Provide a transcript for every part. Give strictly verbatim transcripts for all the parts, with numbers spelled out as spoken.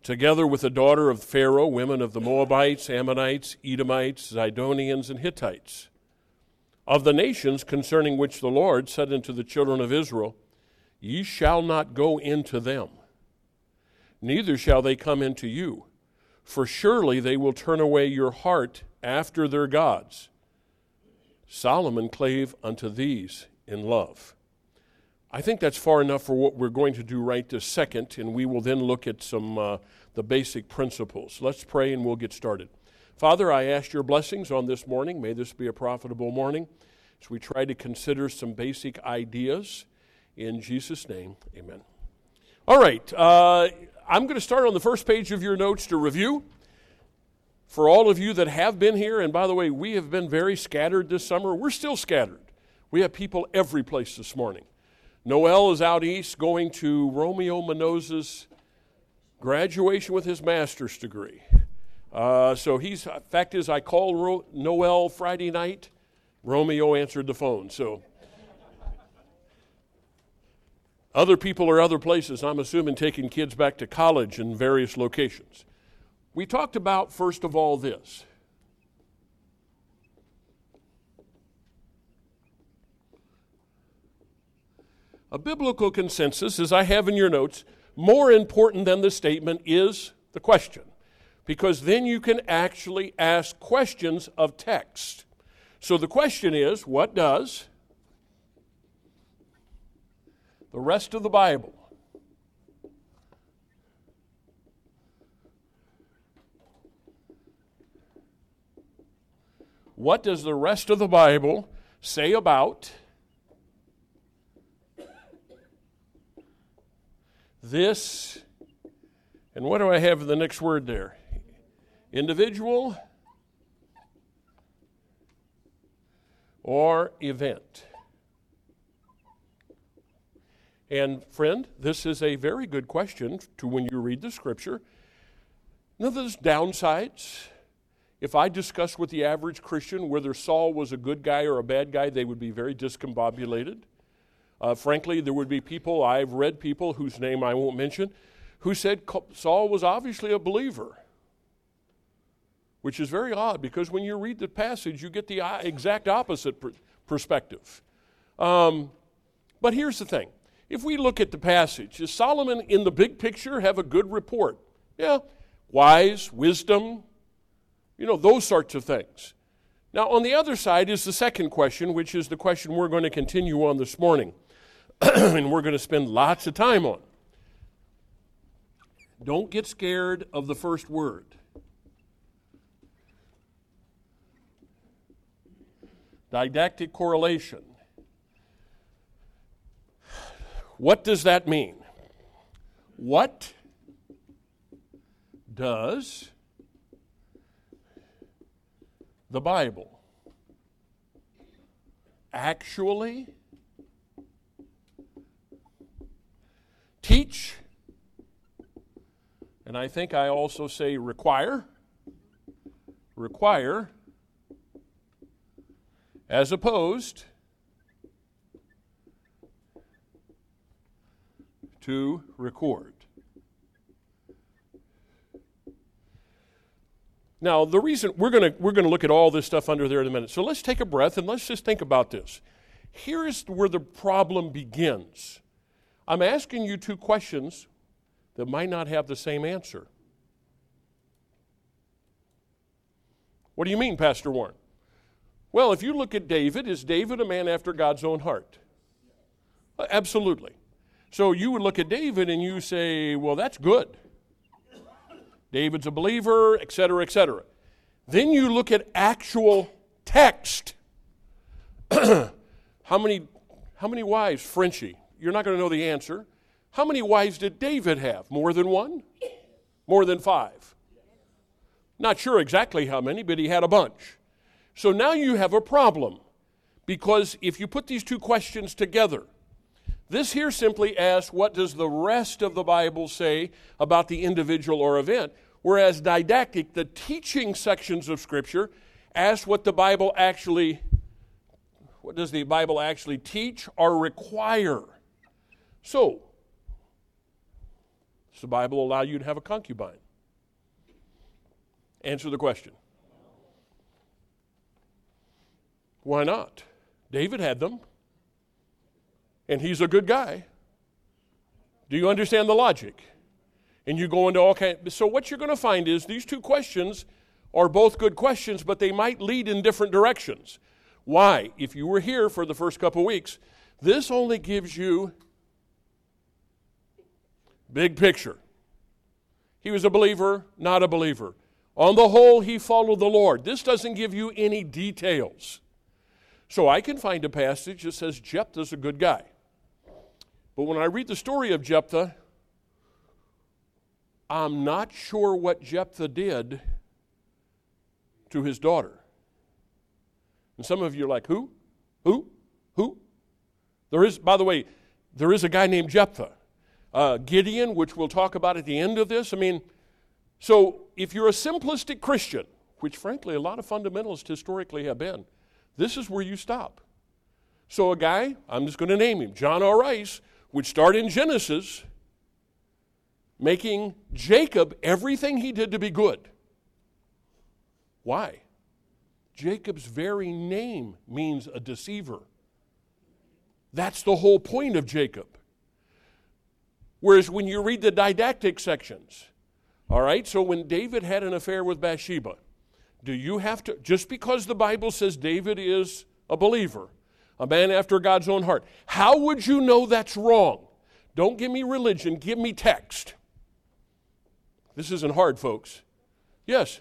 together with the daughter of Pharaoh, women of the Moabites, Ammonites, Edomites, Zidonians, and Hittites, of the nations concerning which the Lord said unto the children of Israel, Ye shall not go into them, neither shall they come into you, for surely they will turn away your heart after their gods. Solomon clave unto these in love. I think that's far enough for what we're going to do right this second, and we will then look at some uh, the basic principles. Let's pray and we'll get started. Father, I ask your blessings on this morning. May this be a profitable morning as we try to consider some basic ideas. In Jesus' name, amen. All right, uh, I'm going to start on the first page of your notes to review. For all of you that have been here, and by the way, we have been very scattered this summer. We're still scattered. We have people every place this morning. Noel is out east going to Romeo Menoz's graduation with his master's degree. Uh, so he's, fact is, I called Ro- Noel Friday night. Romeo answered the phone. So other people are other places, I'm assuming, taking kids back to college in various locations. We talked about, first of all, this. A biblical consensus, as I have in your notes, more important than the statement is the question, because then you can actually ask questions of text. So the question is, what does the rest of the Bible what does the rest of the Bible say about this, and what do I have in the next word there? Individual or event. And friend, this is a very good question to when you read the scripture. Now there's downsides. If I discussed with the average Christian whether Saul was a good guy or a bad guy, they would be very discombobulated. Uh, frankly, there would be people, I've read people whose name I won't mention, who said Saul was obviously a believer, which is very odd because when you read the passage, you get the exact opposite per- perspective. Um, but here's the thing. If we look at the passage, does Solomon in the big picture have a good report? Yeah, wise, wisdom, you know, those sorts of things. Now, on the other side is the second question, which is the question we're going to continue on this morning, and we're going to spend lots of time on. Don't get scared of the first word. Didactic correlation. What does that mean? What does the Bible actually teach, and I think I also say require, require, as opposed to record? Now, the reason we're going to we're going to look at all this stuff under there in a minute. So let's take a breath and let's just think about this. Here's where the problem begins. I'm asking you two questions that might not have the same answer. What do you mean, Pastor Warren? Well, if you look at David, is David a man after God's own heart? Absolutely. So you would look at David and you say, well, that's good. David's a believer, et cetera, et cetera. Then you look at actual text. How many, how many wives, Frenchie? You're not going to know the answer. How many wives did David have? More than one? More than five? Not sure exactly how many, but he had a bunch. So now you have a problem, because if you put these two questions together, this here simply asks, what does the rest of the Bible say about the individual or event? Whereas didactic, the teaching sections of Scripture, ask what the Bible actually, what does the Bible actually teach or require? So, Does the Bible allow you to have a concubine? Answer the question. Why not? David had them, and he's a good guy. Do you understand the logic? And you go into all kinds. So what you're going to find is these two questions are both good questions, but they might lead in different directions. Why? If you were here for the first couple of weeks, this only gives you big picture. He was a believer, not a believer. On the whole, he followed the Lord. This doesn't give you any details. So I can find a passage that says Jephthah's a good guy. But when I read the story of Jephthah, I'm not sure what Jephthah did to his daughter. And some of you are like, who? Who? Who? There is, by the way, there is a guy named Jephthah. Uh, Gideon, which we'll talk about at the end of this. I mean, so if you're a simplistic Christian, which frankly a lot of fundamentalists historically have been, this is where you stop. So a guy, I'm just going to name him, John R. Rice, would start in Genesis, making Jacob everything he did to be good. Why? Jacob's very name means a deceiver. That's the whole point of Jacob. Whereas when you read the didactic sections, all right, so when David had an affair with Bathsheba, do you have to, just because the Bible says David is a believer, a man after God's own heart, how would you know that's wrong? Don't give me religion, give me text. This isn't hard, folks. Yes.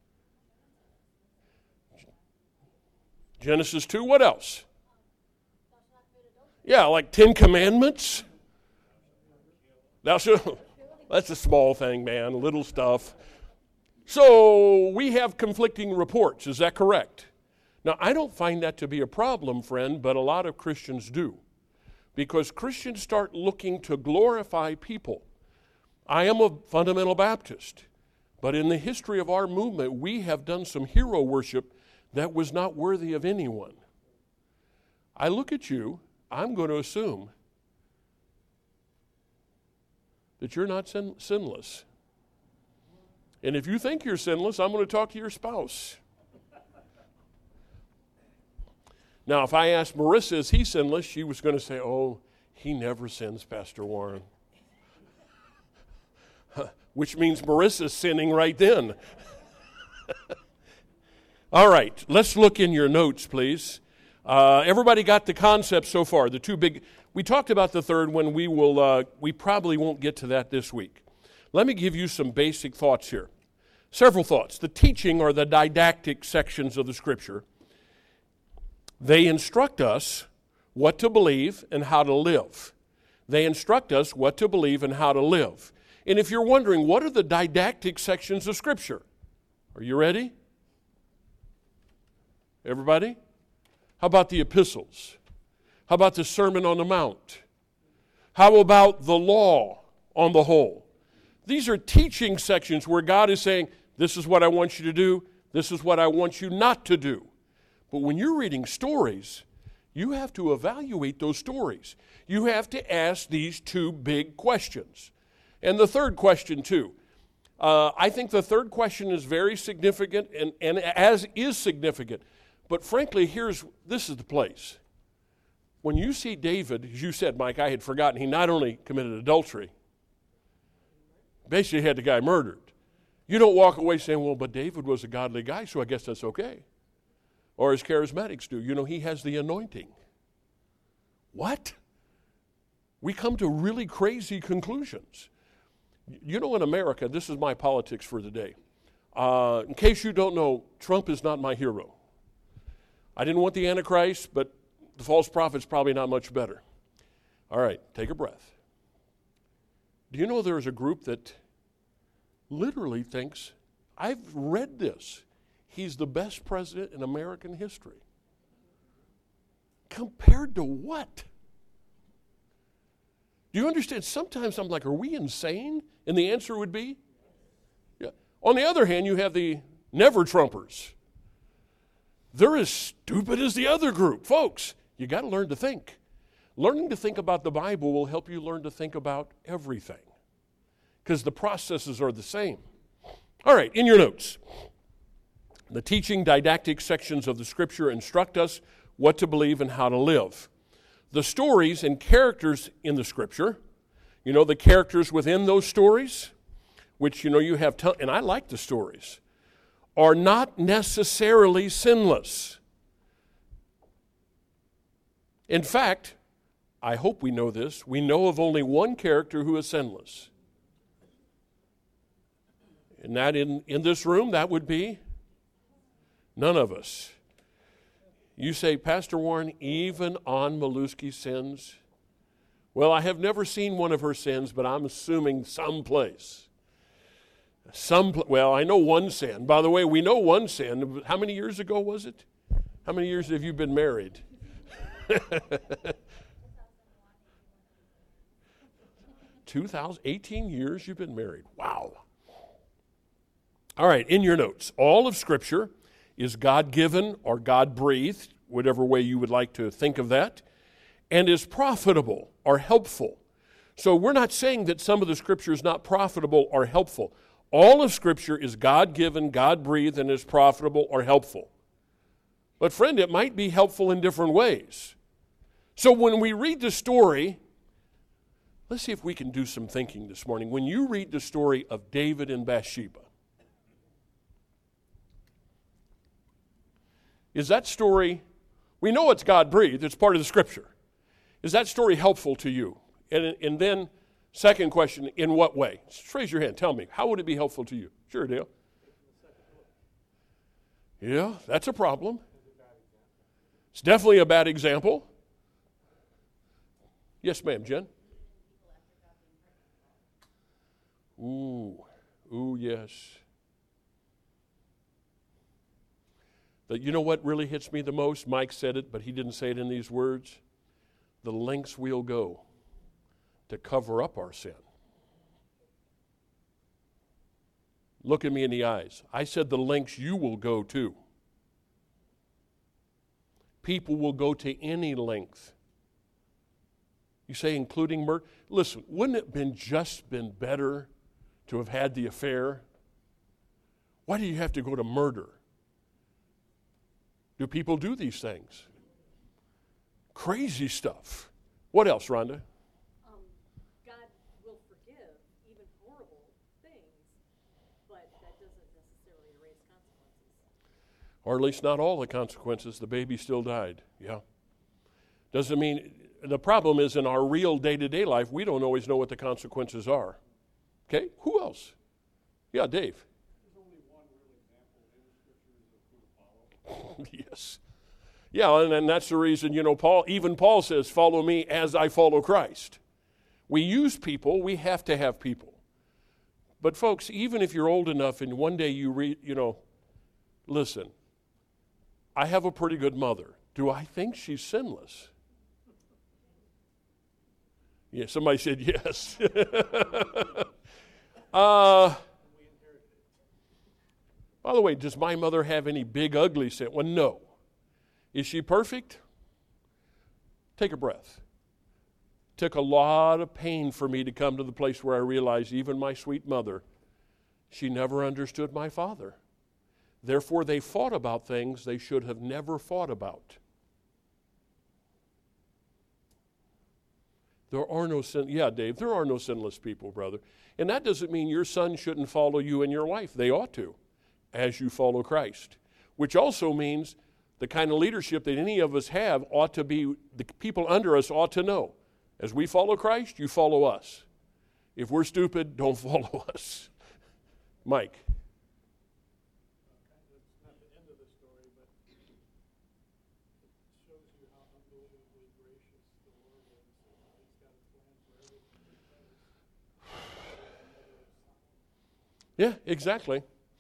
Genesis two, what else? Yeah, like Ten Commandments. Thou shalt, that's a small thing, man, little stuff. So we have conflicting reports, is that correct? Now, I don't find that to be a problem, friend, but a lot of Christians do. Because Christians start looking to glorify people. I am a fundamental Baptist, but in the history of our movement, we have done some hero worship that was not worthy of anyone. I look at you, I'm going to assume that you're not sin- sinless. And if you think you're sinless, I'm going to talk to your spouse. Now, if I asked Marissa, is he sinless? She was going to say, oh, he never sins, Pastor Warren. Which means Marissa's sinning right then. All right, let's look in your notes, please. Uh, everybody got the concept so far, the two big. We talked about the third one. We will. Uh, we probably won't get to that this week. Let me give you some basic thoughts here. Several thoughts. The teaching or the didactic sections of the Scripture, they instruct us what to believe and how to live. They instruct us what to believe and how to live. And if you're wondering, what are the didactic sections of Scripture? Are you ready? Everybody? How about the epistles? How about the Sermon on the Mount? How about the law on the whole? These are teaching sections where God is saying, this is what I want you to do, this is what I want you not to do. But when you're reading stories, you have to evaluate those stories. You have to ask these two big questions. And the third question, too. Uh, I think the third question is very significant, and, and as is significant. But frankly, here's this is the place. When you see David, as you said, Mike, I had forgotten, he not only committed adultery, basically had the guy murdered. You don't walk away saying, well, but David was a godly guy, so I guess that's okay. Or as charismatics do, you know, he has the anointing. What? We come to really crazy conclusions. You know, in America, this is my politics for the day. Uh, in case you don't know, Trump is not my hero. I didn't want the Antichrist, but the false prophet's probably not much better. All right, take a breath. Do you know there's a group that literally thinks, I've read this, he's the best president in American history. Compared to what? Do you understand? Sometimes I'm like, are we insane? And the answer would be, yeah. On the other hand, you have the never-Trumpers. They're as stupid as the other group. Folks, you got to learn to think. Learning to think about the Bible will help you learn to think about everything. because the processes are the same. All right, in your notes, the teaching didactic sections of the Scripture instruct us what to believe and how to live. The stories and characters in the Scripture, you know, the characters within those stories, which, you know, you have, ton- and I like the stories, are not necessarily sinless. In fact, I hope we know this, we know of only one character who is sinless. And that in, in this room, that would be none of us. You say, Pastor Warren, even Ann Maluski sins? Well, I have never seen one of her sins, but I'm assuming someplace. Some, well, I know one sin. By the way, we know one sin. How many years ago was it? How many years have you been married? two thousand, eighteen years you've been married. Wow. All right, in your notes, all of Scripture is God-given or God-breathed, whatever way you would like to think of that, and is profitable or helpful. So we're not saying that some of the Scripture is not profitable or helpful. All of Scripture is God-given, God-breathed, and is profitable or helpful. But friend, it might be helpful in different ways. So when we read the story, let's see if we can do some thinking this morning. When you read the story of David and Bathsheba, is that story, we know it's God-breathed, it's part of the Scripture. Is that story helpful to you? And, and then, second question, in what way? Just raise your hand, tell me, how would it be helpful to you? Sure, Dale. Yeah, that's a problem. It's definitely a bad example. Yes, ma'am, Jen? Ooh, ooh, yes. But you know what really hits me the most? Mike said it, but he didn't say it in these words. The lengths we'll go to cover up our sin. Look at me in the eyes. I said the lengths you will go to. People will go to any length. You say including murder? Listen, wouldn't it have been just been better to have had the affair? Why do you have to go to murder? Do people do these things? Crazy stuff. What else, Rhonda? Um, God will forgive even horrible things, but that doesn't necessarily erase consequences. Or at least not all the consequences. The baby still died. Yeah. Doesn't mean, the problem is in our real day-to-day life, we don't always know what the consequences are. Okay, who else? Yeah, Dave. There's only one real example in the Scriptures of who to follow. Yes. Yeah, and, and that's the reason, you know, Paul, even Paul says, follow me as I follow Christ. We use people, we have to have people. But folks, even if you're old enough and one day you read, you know, listen, I have a pretty good mother. Do I think she's sinless? Yeah, somebody said yes. uh, by the way, does my mother have any big ugly sin? Well, no. Is she perfect? Take a breath. Took a lot of pain for me to come to the place where I realized even my sweet mother, she never understood my father. Therefore, they fought about things they should have never fought about. There are no sin. Yeah, Dave, there are no sinless people, brother. And that doesn't mean your son shouldn't follow you and your wife. They ought to, as you follow Christ. Which also means the kind of leadership that any of us have ought to be, the people under us ought to know. As we follow Christ, you follow us. If we're stupid, don't follow us. Mike. That's not the end of the story, but it shows you how unbelievably gracious the Lord is. He's got a plan for everything he does. Yeah, exactly.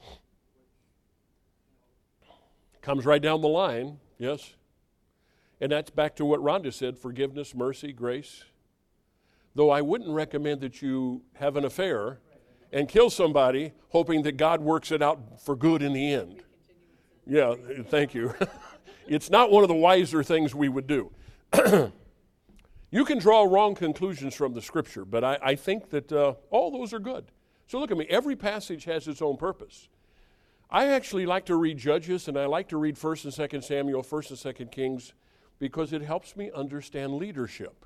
Comes right down the line, yes. And that's back to what Rhonda said, forgiveness, mercy, grace. Though I wouldn't recommend that you have an affair and kill somebody hoping that God works it out for good in the end. Yeah, thank you. It's not one of the wiser things we would do. You can draw wrong conclusions from the Scripture, but I, I think that uh, all those are good. So look at me. Every passage has its own purpose. I actually like to read Judges, and I like to read First and Second Samuel, First and Second Kings, because it helps me understand leadership.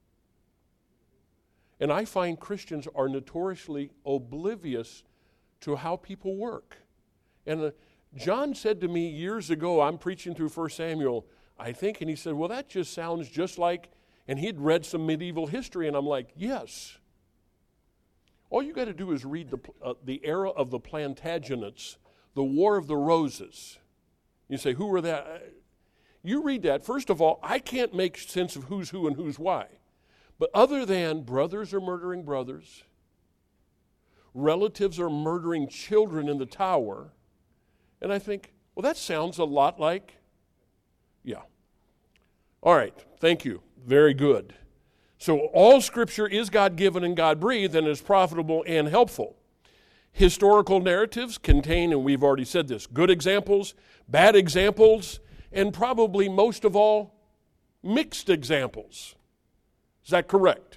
And I find Christians are notoriously oblivious to how people work. And uh, John said to me years ago, I'm preaching through First Samuel, I think, and he said, well, that just sounds just like, and he'd read some medieval history, and I'm like, yes. All you got to do is read the, uh, the era of the Plantagenets, the War of the Roses. You say, who were that? You read that. First of all, I can't make sense of who's who and who's why. But other than brothers are murdering brothers, relatives are murdering children in the tower, and I think, well, that sounds a lot like, yeah. All right, thank you. Very good. So all Scripture is God-given and God-breathed and is profitable and helpful. Historical narratives contain, and we've already said this, good examples, bad examples, and probably most of all, mixed examples. Is that correct?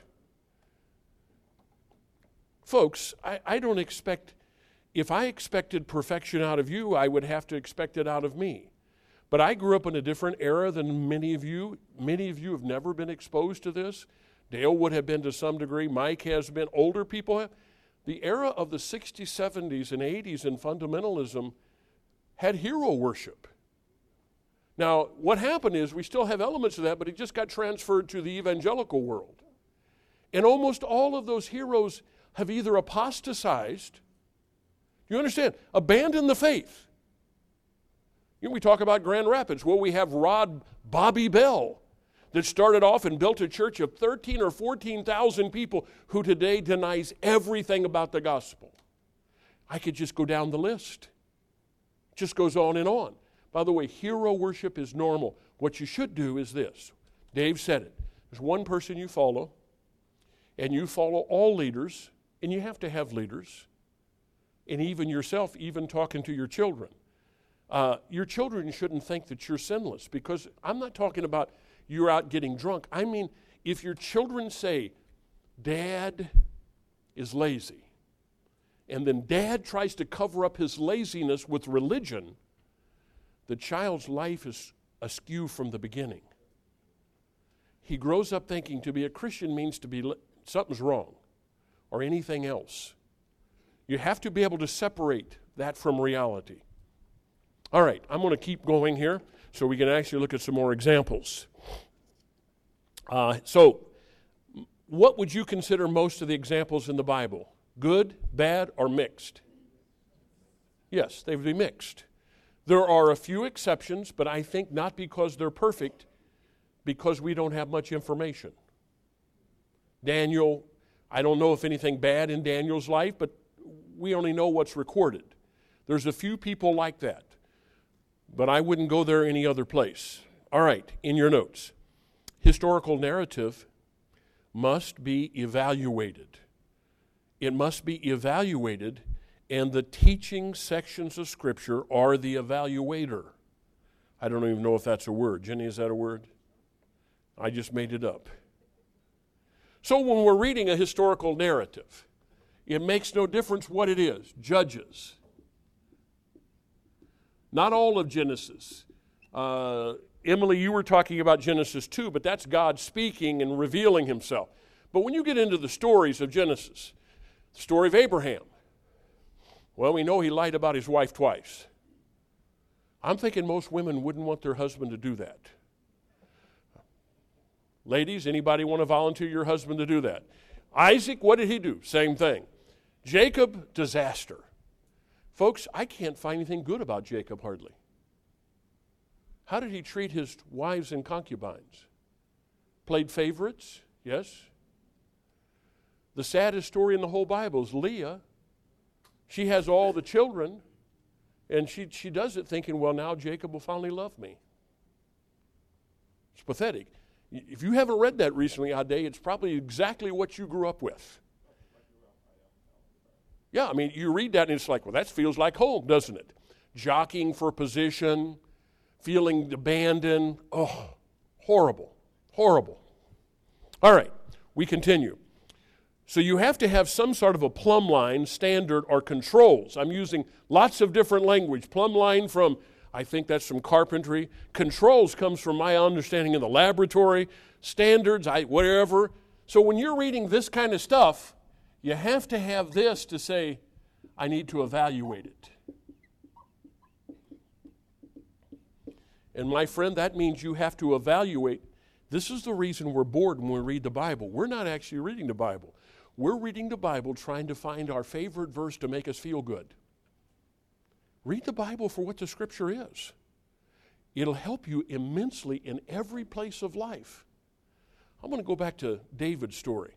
Folks, I, I don't expect, if I expected perfection out of you, I would have to expect it out of me. But I grew up in a different era than many of you. Many of you have never been exposed to this. Dale would have been to some degree. Mike has been. Older people have. The era of the sixties, seventies, and eighties in fundamentalism had hero worship. Now, what happened is we still have elements of that, but it just got transferred to the evangelical world. And almost all of those heroes have either apostatized, you understand, abandoned the faith. You know, we talk about Grand Rapids. Well, we have Rod Bobby Bell that started off and built a church of thirteen or fourteen thousand people who today denies everything about the gospel. I could just go down the list. It just goes on and on. By the way, hero worship is normal. What you should do is this. Dave said it. There's one person you follow, and you follow all leaders, and you have to have leaders, and even yourself, even talking to your children. Uh, your children shouldn't think that you're sinless, because I'm not talking about you're out getting drunk. I mean, if your children say, Dad is lazy, and then Dad tries to cover up his laziness with religion, the child's life is askew from the beginning. He grows up thinking to be a Christian means to be, something's wrong, or anything else. You have to be able to separate that from reality. All right, I'm going to keep going here so we can actually look at some more examples. Uh, so, what would you consider most of the examples in the Bible? Good, bad, or mixed? Yes, they would be mixed. There are a few exceptions, but I think not because they're perfect, because we don't have much information. Daniel, I don't know if anything bad in Daniel's life, but we only know what's recorded. There's a few people like that, but I wouldn't go there any other place. All right, in your notes. Historical narrative must be evaluated. It must be evaluated, and the teaching sections of Scripture are the evaluator. I don't even know if that's a word. Jenny, is that a word? I just made it up. So when we're reading a historical narrative, it makes no difference what it is. Judges. Not all of Genesis. Uh, Emily, you were talking about Genesis two, but that's God speaking and revealing himself. But when you get into the stories of Genesis, the story of Abraham, well, we know he lied about his wife twice. I'm thinking most women wouldn't want their husband to do that. Ladies, anybody want to volunteer your husband to do that? Isaac, what did he do? Same thing. Jacob, disaster. Folks, I can't find anything good about Jacob hardly. How did he treat his wives and concubines? Played favorites? Yes. The saddest story in the whole Bible is Leah. She has all the children, and she, she does it thinking, well, now Jacob will finally love me. It's pathetic. If you haven't read that recently, Ade, it's probably exactly what you grew up with. Yeah, I mean, you read that and it's like, well, that feels like home, doesn't it? Jockeying for position, feeling abandoned. Oh, horrible, horrible. All right, we continue. So you have to have some sort of a plumb line, standard, or controls. I'm using lots of different language. Plumb line from, I think that's from carpentry. Controls comes from my understanding in the laboratory. Standards, I whatever. So when you're reading this kind of stuff, you have to have this to say, I need to evaluate it. And my friend, that means you have to evaluate. This is the reason we're bored when we read the Bible. We're not actually reading the Bible. We're reading the Bible trying to find our favorite verse to make us feel good. Read the Bible for what the Scripture is. It'll help you immensely in every place of life. I'm going to go back to David's story.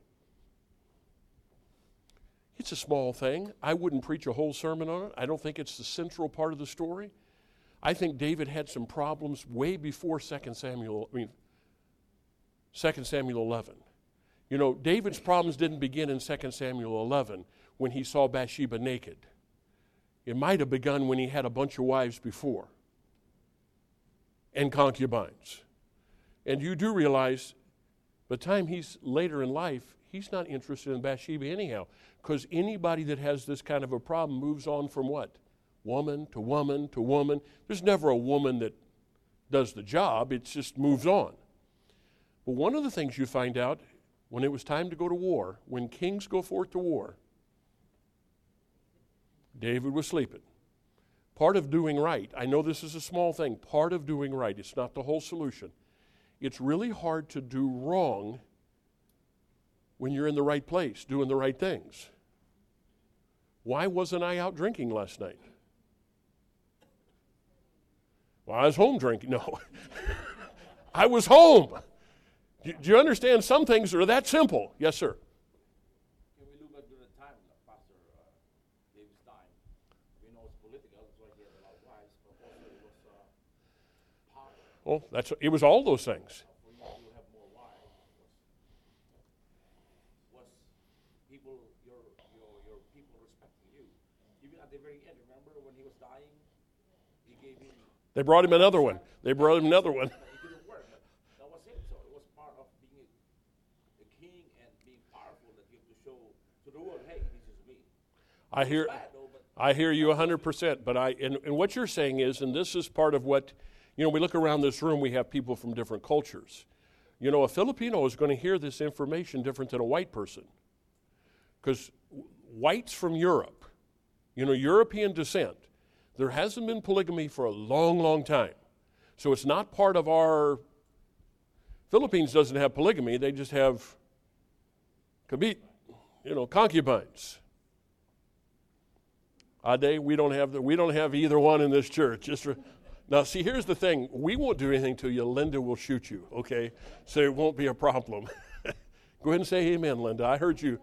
It's a small thing. I wouldn't preach a whole sermon on it. I don't think it's the central part of the story. I think David had some problems way before Second Samuel, I mean, Second Samuel eleven. You know, David's problems didn't begin in Second Samuel eleven when he saw Bathsheba naked. It might have begun when he had a bunch of wives before and concubines. And you do realize by the time he's later in life, he's not interested in Bathsheba anyhow, because anybody that has this kind of a problem moves on from what? Woman to woman to woman. There's never a woman that does the job. It just moves on. But one of the things you find out when it was time to go to war, when kings go forth to war, David was sleeping. Part of doing right, I know this is a small thing, part of doing right, it's not the whole solution. It's really hard to do wrong when you're in the right place, doing the right things. Why wasn't I out drinking last night? Well, I was home drinking. No. I was home. Do, do you understand? Some things are that simple. Yes, sir. Can we look at the time of Pastor uh, David's time? We know it's political, that's why he had a lot of wives, but also it was uh, power. Oh, that's it was all those things. For you to have more wives was, was people, your, your, your people respecting you. Even at the very end, remember when he was dying, he gave him. They brought him another one. They brought him another one. It didn't work, but that was it. So it was part of being a king and being powerful that you have to show to the world, hey, this is me. I hear, Bad, though, but I hear you one hundred percent. But I, and, and what you're saying is, and this is part of what, you know, we look around this room, we have people from different cultures. You know, a Filipino is going to hear this information different than a white person. Because whites from Europe, you know, European descent, there hasn't been polygamy for a long, long time. So it's not part of our, Philippines doesn't have polygamy, they just have kabit, you know, concubines. Ade, we don't have the, we don't have either one in this church. Just for, now, see, here's the thing. We won't do anything to you. Linda will shoot you, okay? So it won't be a problem. Go ahead and say amen, Linda. I heard you.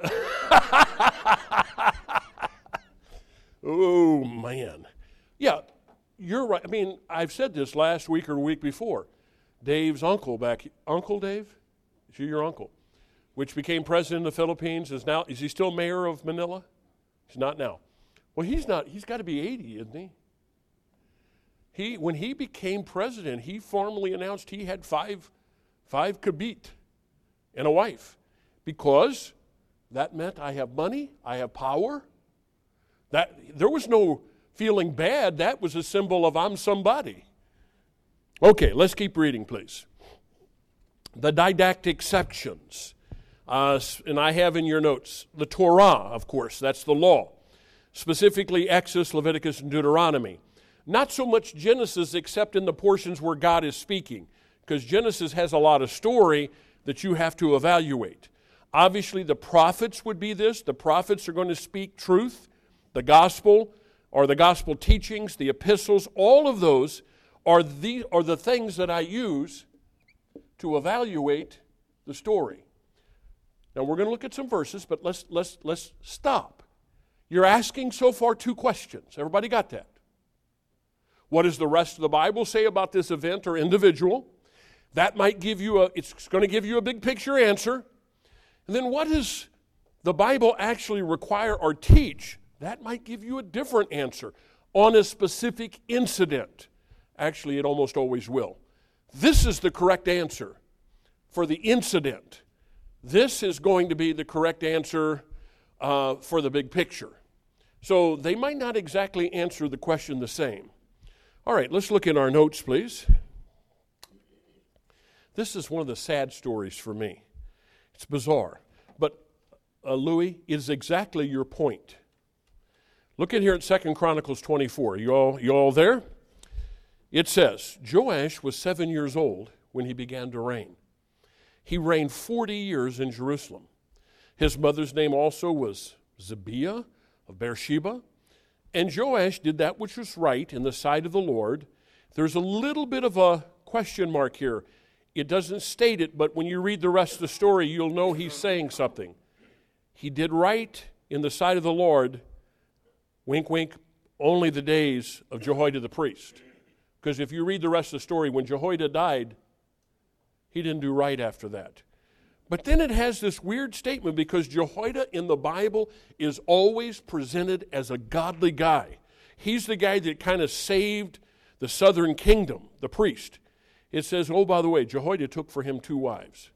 Oh, man. Yeah, you're right. I mean, I've said this last week or a week before. Dave's uncle back, Uncle Dave? Is he your uncle? Which became president of the Philippines, is now, is he still mayor of Manila? He's not now. Well, he's not, he's got to be eighty, isn't he? He, when he became president, he formally announced he had five, five kabit and a wife, because that meant I have money, I have power. That, there was no feeling bad. That was a symbol of I'm somebody. Okay, let's keep reading, please. The didactic sections. Uh, and I have in your notes the Torah, of course, that's the law. Specifically Exodus, Leviticus, and Deuteronomy. Not so much Genesis, except in the portions where God is speaking, because Genesis has a lot of story that you have to evaluate. Obviously, the prophets would be this. The prophets are going to speak truth. The gospel, or the gospel teachings, the epistles, all of those are the, are the things that I use to evaluate the story. Now, we're going to look at some verses, but let's, let's, let's stop. You're asking so far two questions. Everybody got that? What does the rest of the Bible say about this event or individual? That might give you a, it's going to give you a big picture answer. And then what does the Bible actually require or teach? That might give you a different answer on a specific incident. Actually, it almost always will. This is the correct answer for the incident this is going to be the correct answer uh, for the big picture. So they might not exactly answer the question the same. All right, let's look in our notes, please. This is one of the sad stories for me. It's bizarre. But, uh, Louis, it is exactly your point. Look in here at Second Chronicles twenty-four. You all, you all there? It says, Joash was seven years old when he began to reign. He reigned forty years in Jerusalem. His mother's name also was Zibiah of Beersheba. And Joash did that which was right in the sight of the Lord. There's a little bit of a question mark here. It doesn't state it, but when you read the rest of the story, you'll know he's saying something. He did right in the sight of the Lord, wink, wink, only the days of Jehoiada the priest. Because if you read the rest of the story, when Jehoiada died, he didn't do right after that. But then it has this weird statement because Jehoiada in the Bible is always presented as a godly guy. He's the guy that kind of saved the southern kingdom, the priest. It says, oh, by the way, Jehoiada took for him two wives.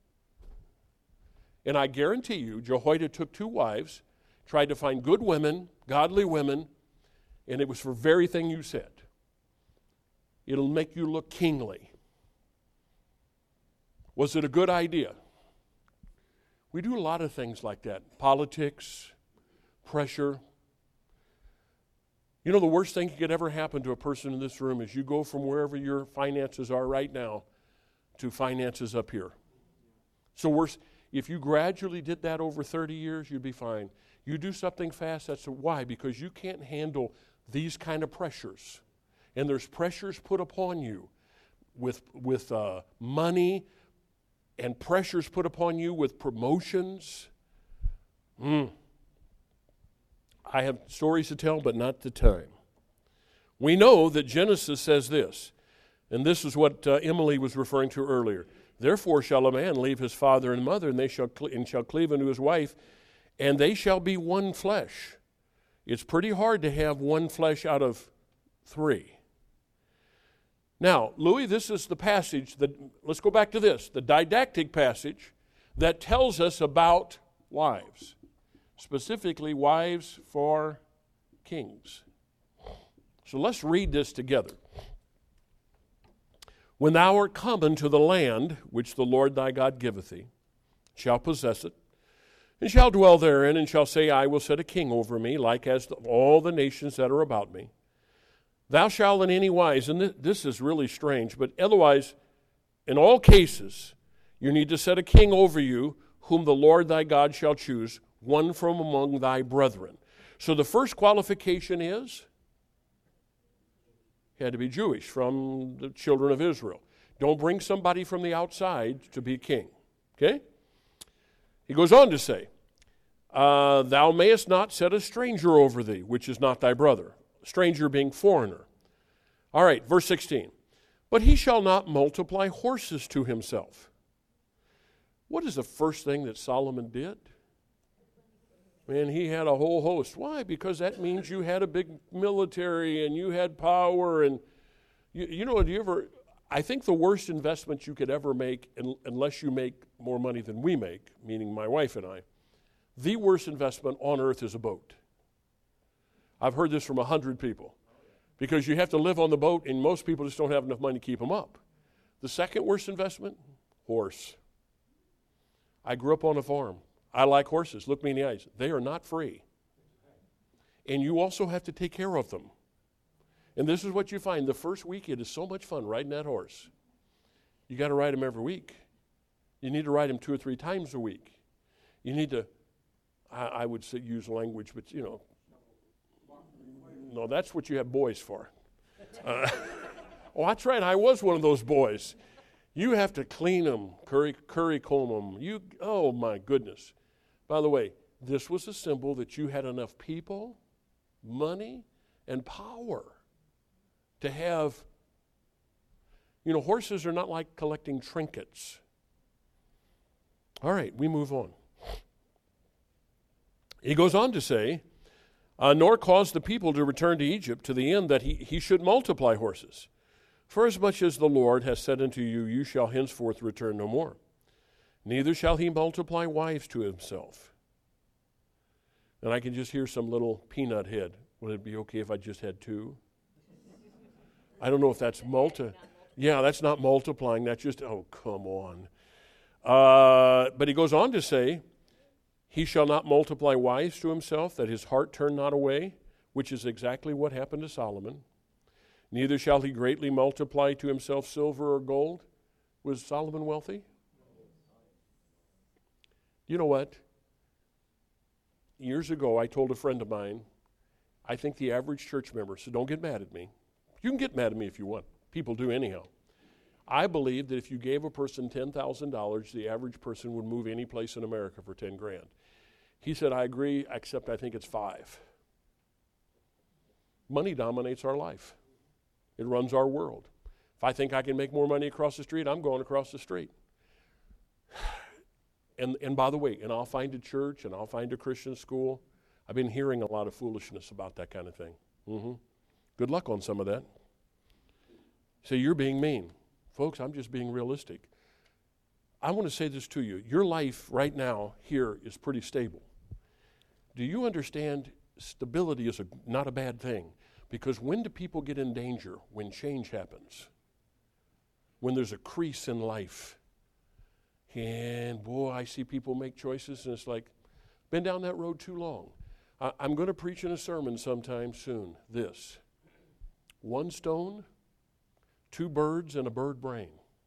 And I guarantee you, Jehoiada took two wives, tried to find good women, godly women, and it was for the very thing you said. It'll make you look kingly. Was it a good idea? We do a lot of things like that. Politics, pressure. You know, the worst thing that could ever happen to a person in this room is you go from wherever your finances are right now to finances up here. So worse, if you gradually did that over thirty years, you'd be fine. You do something fast, that's why, because you can't handle these kind of pressures. And there's pressures put upon you with, with uh, money, and pressures put upon you with promotions. Mm. I have stories to tell, but not the time. We know that Genesis says this, and this is what uh, Emily was referring to earlier. Therefore shall a man leave his father and mother, and they shall cle- and shall cleave unto his wife, and they shall be one flesh. It's pretty hard to have one flesh out of three. Now, Louis, this is the passage that, let's go back to this, the didactic passage that tells us about wives, specifically wives for kings. So let's read this together. When thou art come unto the land which the Lord thy God giveth thee, shall possess it, and shall dwell therein, and shall say, I will set a king over me, like as the, all the nations that are about me. Thou shalt in any wise, and this, this is really strange, but otherwise, in all cases, you need to set a king over you, whom the Lord thy God shall choose, one from among thy brethren. So the first qualification is, he had to be Jewish, from the children of Israel. Don't bring somebody from the outside to be king. Okay? He goes on to say, uh, thou mayest not set a stranger over thee, which is not thy brother. Stranger being foreigner. All right, verse sixteen. But he shall not multiply horses to himself. What is the first thing that Solomon did? Man, he had a whole host. Why? Because that means you had a big military and you had power. And you, you know, do you ever, I think the worst investment you could ever make, unless you make more money than we make, meaning my wife and I, the worst investment on earth is a boat. I've heard this from a hundred people. Because you have to live on the boat, and most people just don't have enough money to keep them up. The second worst investment? Horse. I grew up on a farm. I like horses. Look me in the eyes. They are not free. And you also have to take care of them. And this is what you find. The first week, it is so much fun riding that horse. You got to ride him every week. You need to ride him two or three times a week. You need to, I, I would say use language, but you know, no, that's what you have boys for. Uh, oh, that's right. I was one of those boys. You have to clean them, curry, curry comb them. You, oh, my goodness. By the way, this was a symbol that you had enough people, money, and power to have. You know, horses are not like collecting trinkets. All right, we move on. He goes on to say, Uh, nor cause the people to return to Egypt to the end that he, he should multiply horses. For as much as the Lord has said unto you, you shall henceforth return no more. Neither shall he multiply wives to himself. And I can just hear some little peanut head. Would it be okay if I just had two? I don't know if that's multi. Yeah, that's not multiplying. That's just, oh, come on. Uh, but he goes on to say, he shall not multiply wives to himself, that his heart turn not away, which is exactly what happened to Solomon. Neither shall he greatly multiply to himself silver or gold. Was Solomon wealthy? You know what? Years ago, I told a friend of mine, I think the average church member, so don't get mad at me. You can get mad at me if you want. People do anyhow. I believe that if you gave a person ten thousand dollars, the average person would move any place in America for ten grand. He said, I agree, except I think it's five. Money dominates our life. It runs our world. If I think I can make more money across the street, I'm going across the street. And, and by the way, and I'll find a church and I'll find a Christian school. I've been hearing a lot of foolishness about that kind of thing. Mm-hmm. Good luck on some of that. Say, you're being mean. Folks, I'm just being realistic. I want to say this to you. Your life right now here is pretty stable. Do you understand stability is a, not a bad thing? Because when do people get in danger? When change happens. When there's a crease in life. And boy, I see people make choices and it's like, been down that road too long. I, I'm going to preach in a sermon sometime soon. This. One stone, two birds, and a bird brain.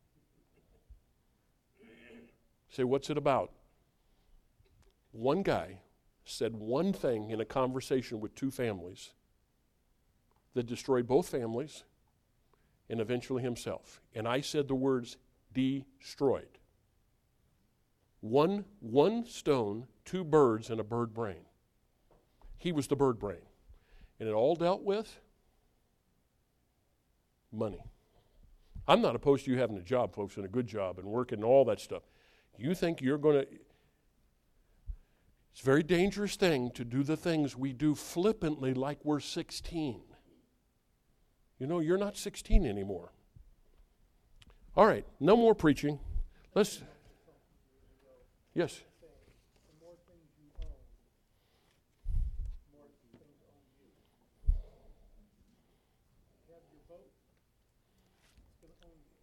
Say, what's it about? One guy said one thing in a conversation with two families that destroyed both families and eventually himself. And I said the words, destroyed. One, one stone, two birds, and a bird brain. He was the bird brain. And it all dealt with money. I'm not opposed to you having a job, folks, and a good job and working and all that stuff. You think you're going to... It's a very dangerous thing to do the things we do flippantly like we're sixteen. You know, you're not sixteen anymore. All right, no more preaching. Let's... Yes? The more things you own, the more things own you. You have your boat, it's going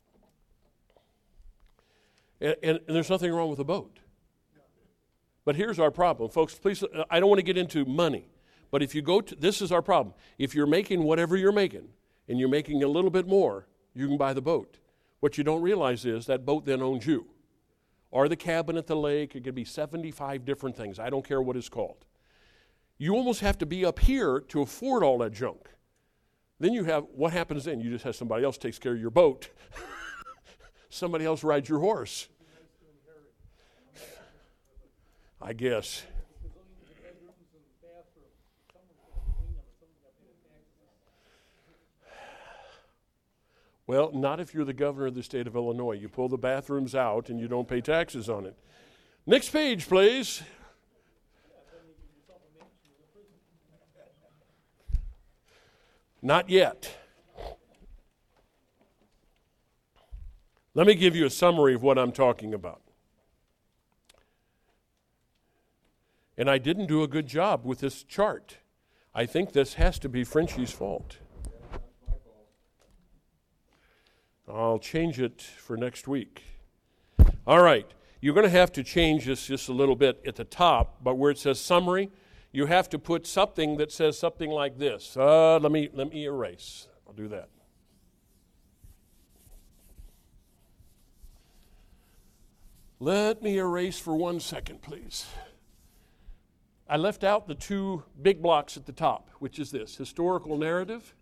to own you. And, and, and there's nothing wrong with a boat. But here's our problem. Folks, please, I don't want to get into money. But if you go to, this is our problem. If you're making whatever you're making, and you're making a little bit more, you can buy the boat. What you don't realize is that boat then owns you. Or the cabin at the lake. It could be seventy-five different things. I don't care what it's called. You almost have to be up here to afford all that junk. Then you have, what happens then? You just have somebody else takes care of your boat. Somebody else rides your horse. I guess. Well, not if you're the governor of the state of Illinois. You pull the bathrooms out and you don't pay taxes on it. Next page, please. Not yet. Let me give you a summary of what I'm talking about. And I didn't do a good job with this chart. I think this has to be Frenchie's fault. I'll change it for next week. All right. You're going to have to change this just a little bit at the top, but where it says summary, you have to put something that says something like this. Uh, let me let me erase. I'll do that. Let me erase for one second, please. I left out the two big blocks at the top, which is this, historical narrative.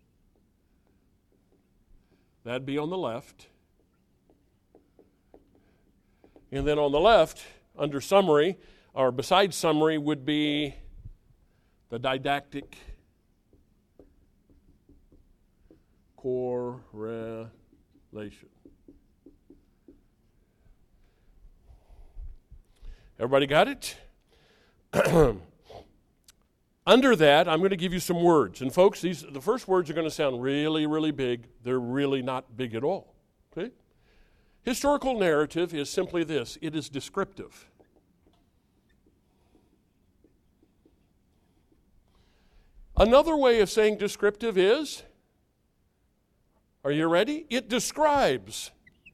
That'd be on the left. And then on the left, under summary, or beside summary, would be the didactic correlation. Everybody got it? Under that, I'm going to give you some words. And folks, these the first words are going to sound really, really big. They're really not big at all. Okay? Historical narrative is simply this: it is descriptive. Another way of saying descriptive is, are you ready? It describes.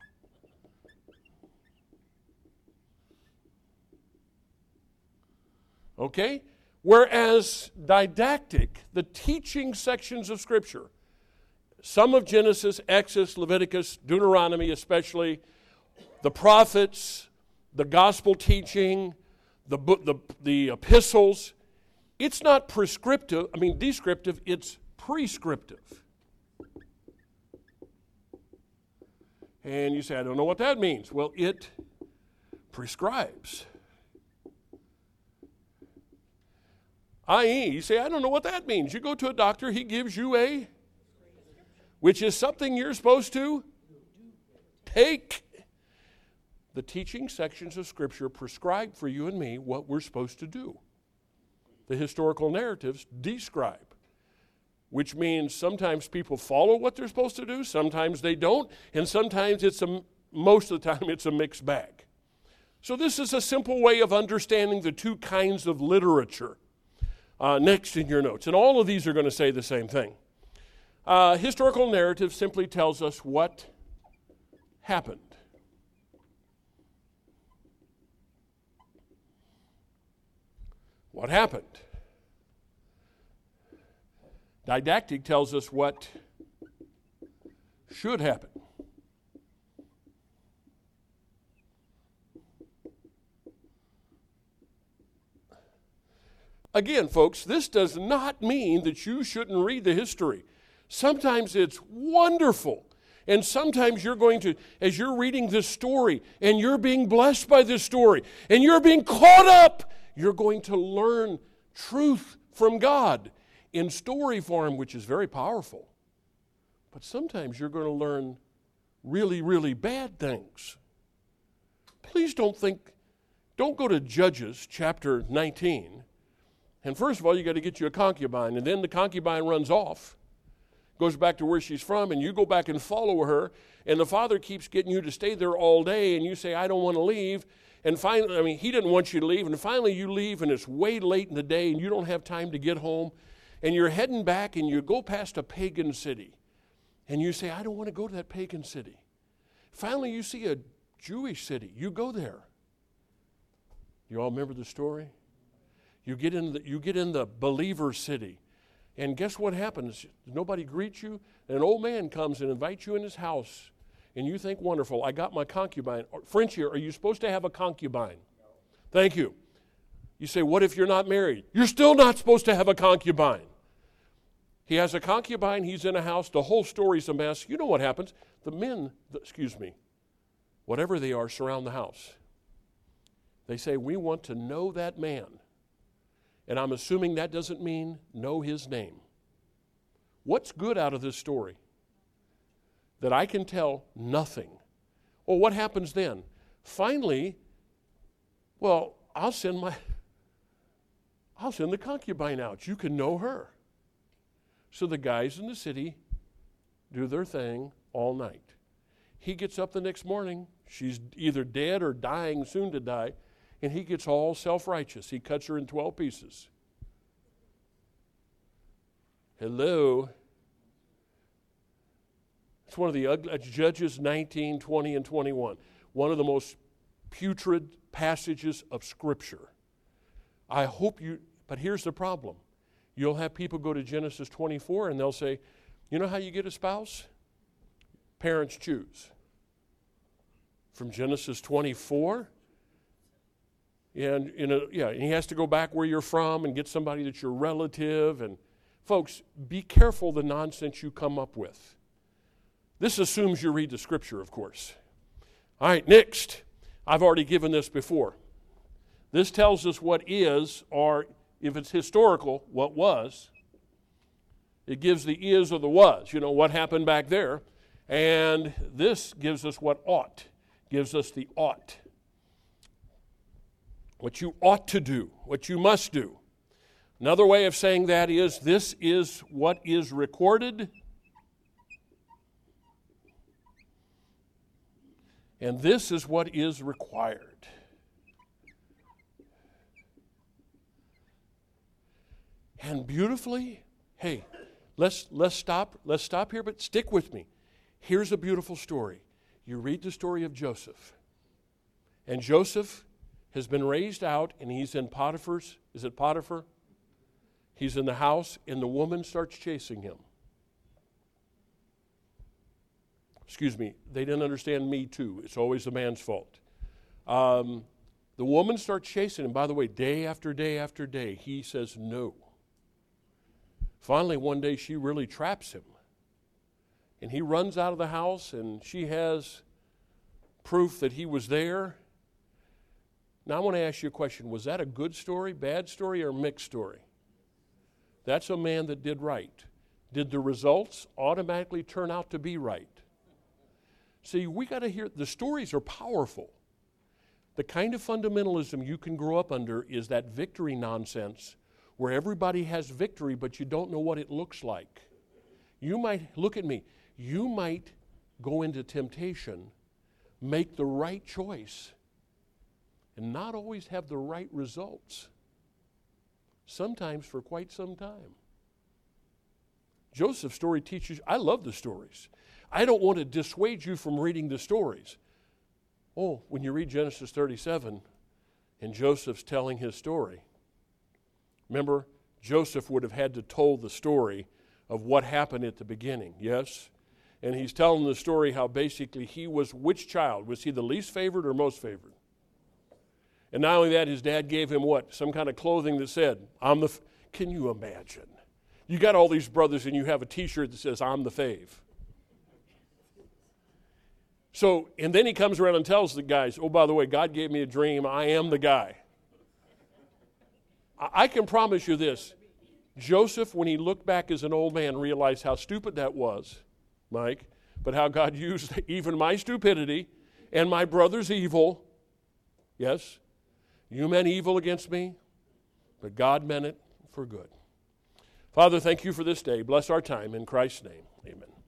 Okay? Whereas didactic, the teaching sections of Scripture, some of Genesis, Exodus, Leviticus, Deuteronomy especially, the prophets, the gospel teaching, the, the, the epistles, it's not prescriptive, I mean descriptive, it's prescriptive. And you say, I don't know what that means. Well, it prescribes. that is, you say, I don't know what that means. You go to a doctor, he gives you a, which is something you're supposed to take. The teaching sections of Scripture prescribe for you and me what we're supposed to do. The historical narratives describe, which means sometimes people follow what they're supposed to do, sometimes they don't, and sometimes it's a, most of the time it's a mixed bag. So this is a simple way of understanding the two kinds of literature. Uh, next in your notes, and all of these are going to say the same thing. Uh, historical narrative simply tells us what happened. What happened? Didactic tells us what should happen. Again, folks, this does not mean that you shouldn't read the history. Sometimes it's wonderful. And sometimes you're going to, as you're reading this story, and you're being blessed by this story, and you're being caught up, you're going to learn truth from God in story form, which is very powerful. But sometimes you're going to learn really, really bad things. Please don't think, don't go to Judges chapter nineteen. And first of all, you got to get you a concubine, and then the concubine runs off, goes back to where she's from, and you go back and follow her, and the father keeps getting you to stay there all day, and you say, I don't want to leave. And finally, I mean, he didn't want you to leave, and finally you leave, and it's way late in the day, and you don't have time to get home, and you're heading back, and you go past a pagan city, and you say, I don't want to go to that pagan city. Finally, you see a Jewish city. You go there. You all remember the story? You get in the, you get in the believer city, and guess what happens? Nobody greets you. An old man comes and invites you in his house, and you think, wonderful, I got my concubine. Frenchie, are you supposed to have a concubine? No. Thank you. You say, what if you're not married? You're still not supposed to have a concubine. He has a concubine, he's in a house, the whole story's a mess. You know what happens? The men, the, excuse me, whatever they are, surround the house. They say, we want to know that man. And I'm assuming that doesn't mean know his name. What's good out of this story? That I can tell nothing. Well, what happens then? Finally, well, I'll send my, I'll send the concubine out. You can know her. So the guys in the city do their thing all night. He gets up the next morning. She's either dead or dying, soon to die. And he gets all self-righteous. He cuts her in twelve pieces. Hello. It's one of the ugly, Judges nineteen, twenty, and twenty-one. One of the most putrid passages of Scripture. I hope you, but here's the problem. You'll have people go to Genesis twenty-four and they'll say, you know how you get a spouse? Parents choose. From Genesis twenty-four? And you know, yeah, and he has to go back where you're from and get somebody that's your relative. And folks, be careful the nonsense you come up with. This assumes you read the Scripture, of course. All right, next. I've already given this before. This tells us what is, or if it's historical, what was. It gives the is or the was, you know, what happened back there. And this gives us what ought, gives us the ought. What you ought to do, what you must do. Another way of saying that is, this is what is recorded, And this is what is required. And beautifully, hey, let's let's stop, let's stop here, but stick with me. Here's a beautiful story. You read the story of Joseph. And Joseph has been raised out, and he's in Potiphar's, is it Potiphar? He's in the house, and the woman starts chasing him. Excuse me, they didn't understand me too. It's always the man's fault. Um, the woman starts chasing him. By the way, day after day after day, he says no. Finally, one day, she really traps him. And he runs out of the house, and she has proof that he was there. Now, I want to ask you a question. Was that a good story, bad story, or mixed story? That's a man that did right. Did the results automatically turn out to be right? See, we got to hear, the stories are powerful. The kind of fundamentalism you can grow up under is that victory nonsense where everybody has victory, but you don't know what it looks like. You might, look at me, you might go into temptation, make the right choice, and not always have the right results. Sometimes for quite some time. Joseph's story teaches, I love the stories. I don't want to dissuade you from reading the stories. Oh, when you read Genesis thirty-seven and Joseph's telling his story, remember, Joseph would have had to tell the story of what happened at the beginning, yes? And he's telling the story how basically he was, which child? Was he the least favored or most favored? And not only that, his dad gave him what? Some kind of clothing that said, I'm the, f-. Can you imagine? You got all these brothers and you have a t-shirt that says, I'm the fave. So, and then he comes around and tells the guys, oh, by the way, God gave me a dream. I am the guy. I can promise you this. Joseph, when he looked back as an old man, realized how stupid that was, Mike, but how God used even my stupidity and my brother's evil. Yes, you meant evil against me, but God meant it for good. Father, thank you for this day. Bless our time in Christ's name. Amen.